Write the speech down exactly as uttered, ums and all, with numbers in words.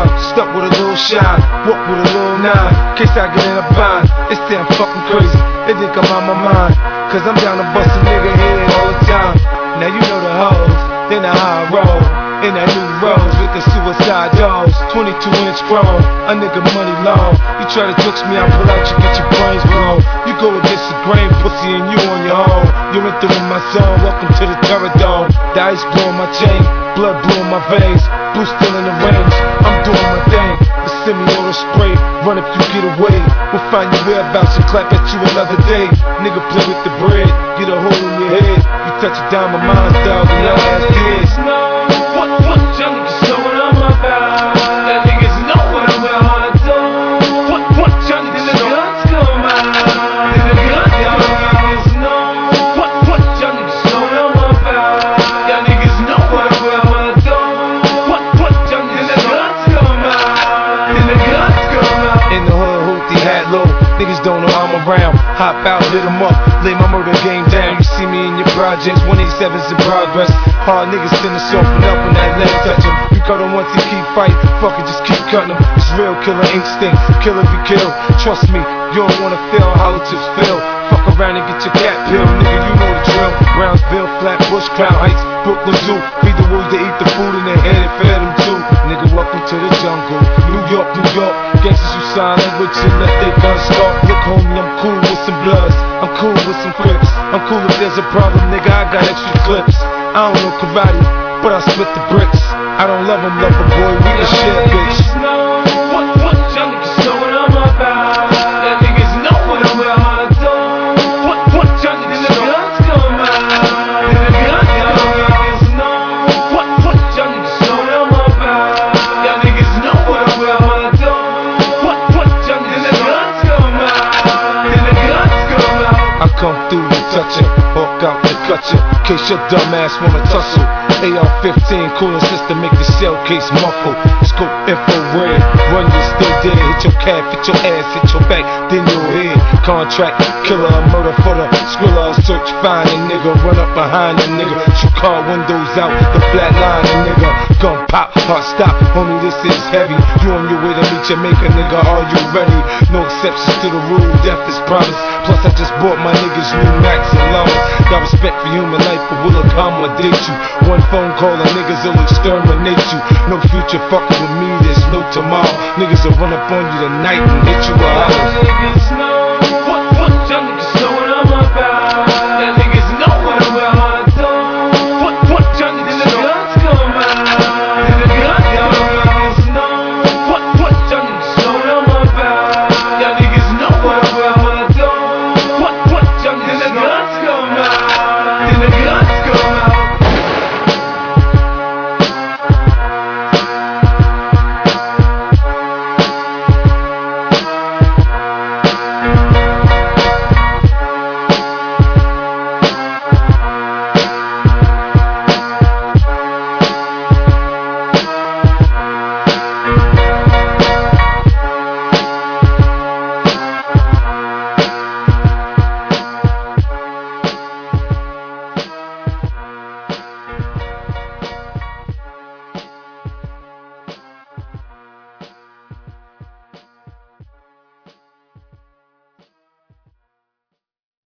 Stuck with a little shine, walk with a little nine. Case I get in a bind, it's damn fucking crazy. They think I'm on my mind, cause I'm down to bust a nigga head all the time. Now you know the hoes, they know how I roll. In that new rose with the suicide doors, twenty-two inch chrome, a nigga money long. You try to jokes me, I pull out, you get your brains blown. You go against the grain, pussy, and you on your own. You're entering my zone, welcome to the Terror Dome. The ice blowing my chain, blood blue in my veins, blue still in the range. I'm doing my thing, the semi-auto spray, run if you get away. We'll find your whereabouts and clap at you another day. Nigga play with the bread, get a hole in your head. You touch it down my mind, dog, and your ass dead. What, what young niggas know what I'm about? That niggas know what I'm about to do. What, what young niggas know? Guns come out. Then the guns come out. Know what, what young niggas know what I'm about? Y'all niggas know what I'm about to do. What, what young niggas know? Guns come out. Then the guns come out. In the hood, hoopty hat low. Niggas don't know I'm around. Hop out, hit 'em up, lay my murder game down. You see me in your projects, one eighty-seven's in progress. Hard niggas tend to soften up when that leg touch 'em. You cut 'em once and keep fight, fuck it, just keep cutting 'em. It's real killer instinct, killer be killed. Trust me, you don't wanna feel how it just feel. Fuck around and get your cat peeled, nigga, you know the drill. Brownsville, Flatbush, Crown Heights, Brooklyn Zoo. Feed the wolves, they eat the food in their head and fed them too. Nigga, welcome to the jungle. New York, New York, gangsters who sign language and let their guns start. Look homie, I'm cool with some bloods, I'm cool with some crips. I'm cool if there's a problem, nigga, I got extra clips. I don't know karate, but I split the bricks. I don't love 'em, love a boy, we the shit, bitch. What, what young niggas know what I'm about? That niggas know what I'm about to do. What, what young niggas know? Guns come out. Then the guns come out. What, what young niggas know what I'm about? Y'all niggas know what I'm about to do. What, what young niggas know? Guns come out. Then the guns come out. I come through to touch it, walk out to cut you. Case your dumb ass wanna tussle. A R fifteen cooling system make the shell case muffle. Scope infrared, run you still dead. Hit your calf, hit your ass, hit your back, then your head. Contract killer, murder for the skriller. Search, find a nigga, run up behind a nigga. Shoot car windows out, the flat line a nigga. Gun pop, heart stop, homie this is heavy. You on your way to meet Jamaica, nigga, are you ready? No exceptions to the rule, death is promised. Plus I just bought my niggas new Max and Lomas. Got respect for human life, but will accommodate you. One phone call and niggas will exterminate you. No future fucking with me, there's no tomorrow. Niggas will run up on you tonight and hit you out.